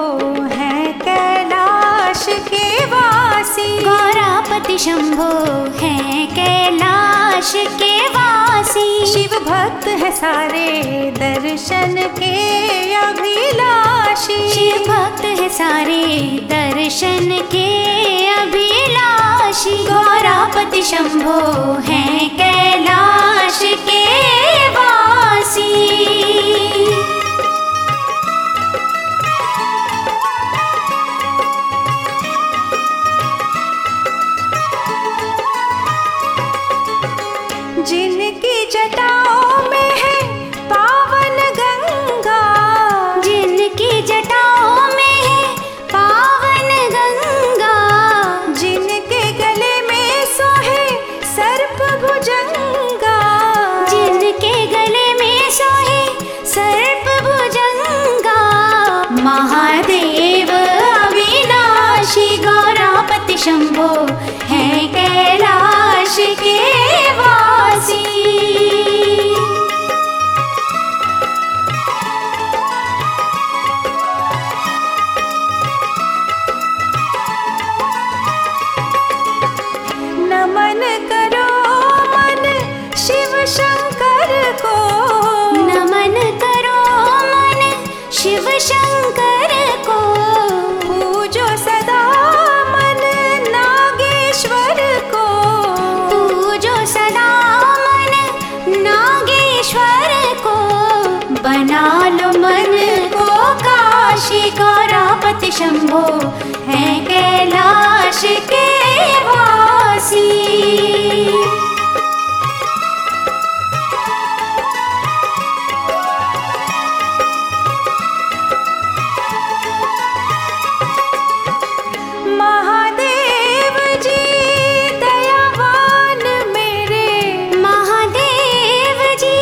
है कैलाश के वासी। गौरापति शंभो है कैलाश के वासी। शिव भक्त है सारे दर्शन के अभिलाषी। शिव भक्त है सारे दर्शन के अभिलाषी। गौरापति शंभो है कैलाश के वासी। जिनकी जटाओं में है पावन गंगा। जिनकी जटाओं में है पावन गंगा। जिनके गले में सोहे सर्प भुजंगा। जिनके गले में सोहे सर्प भुजंगा। महादेव अविनाशी गौरापति शंभो है कैलाश के वासी। नमन करो मन शिव शंकर को। नमन करो मन शिव शंकर को। पूजो सदा मन नागेश्वर को। पूजो सदा मन नागेश्वर को। बना लो मन को काशी गौरापति शंभो है कैलाश के वासी। महादेव जी दयावान मेरे। महादेव जी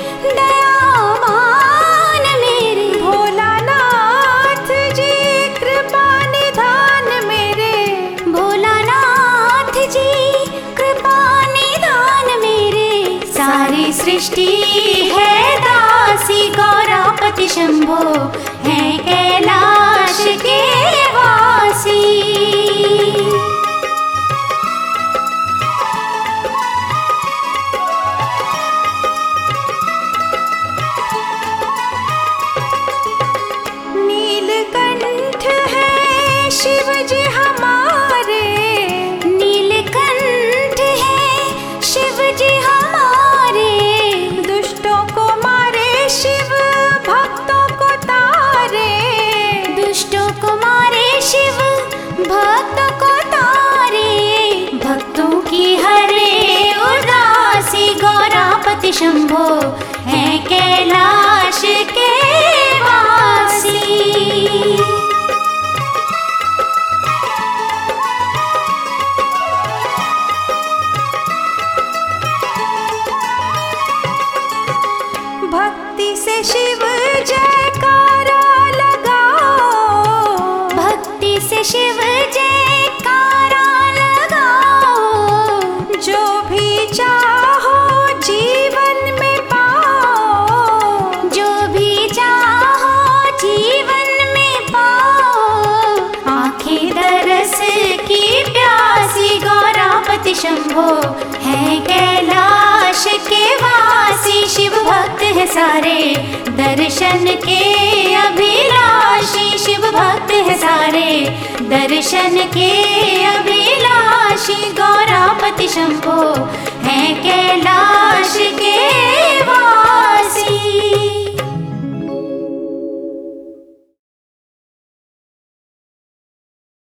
दयावान मेरे। भोलानाथ जी कृपा निधान मेरे। भोलानाथ जी कृपा निधान मेरे। सारी सृष्टि है दासी गौरापति शंभो है कैलाश के वासी। नीलकंठ है शिव जी हमारे। नीलकंठ है शिव जी हमारे। दुष्टों को मारे शिव भक्तों को तारे। दुष्टों को मारे शिव भक्तों को तारे। भक्तों की हरे उदासी गौरापति शंभो है कैलाश के वासी। भक्ति से शिव जयकारा लगाओ। भक्ति से शिव जयकारा लगाओ। जो भी चाहो जीवन में पाओ। जो भी चाहो जीवन में पाओ। आँखें दरस की प्यासी गौरापति शंभो है कैलाश के वासी। शिव भक्त है सारे दर्शन के अभिलाषी। शिव भक्त है सारे दर्शन के अभिलाषी। गौरापति शंभो है कैलाश के